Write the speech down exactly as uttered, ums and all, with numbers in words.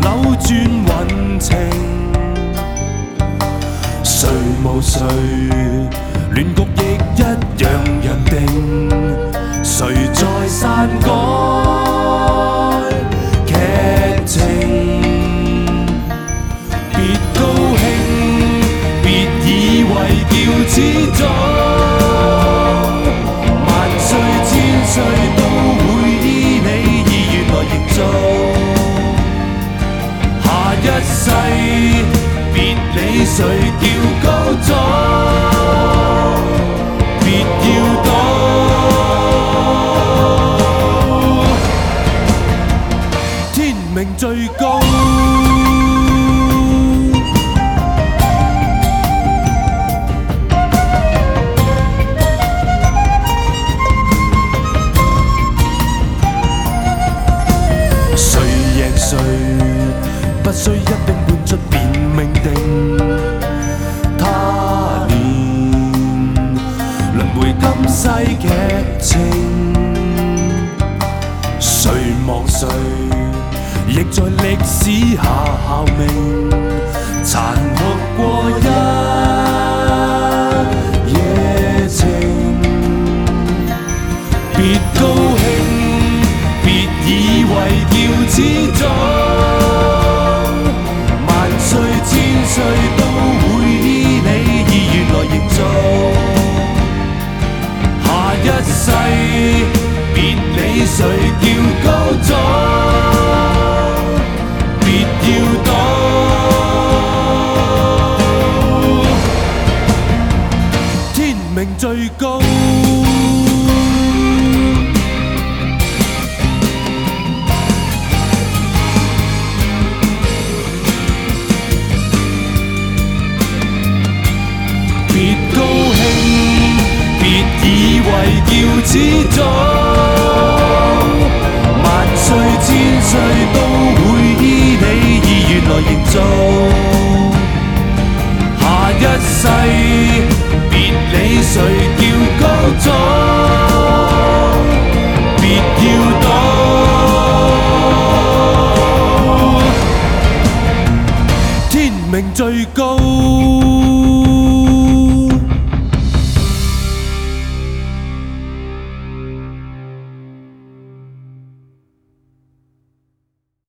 扭轉運程。誰無誰，亂局亦一樣人定。誰在篡改劇情？別高興，別以為叫始終。萬歲千歲都會依你意願來營造。下一世別理誰叫高祖，別要躲。天命最高。誰贏誰，不需一定換出便命定。他年輪迴今世劇情，誰忘誰，亦在歷史下效命，殘酷過一夜情。別高興，別以為叫始終。萬歲千歲都會依你意願來營造。下一世別理誰叫高祖，別要躲。天命最高。別高興，別以為叫始終。萬歲千歲都會依你意願來營造。下一世別理誰叫高祖，別要躲。天命最高。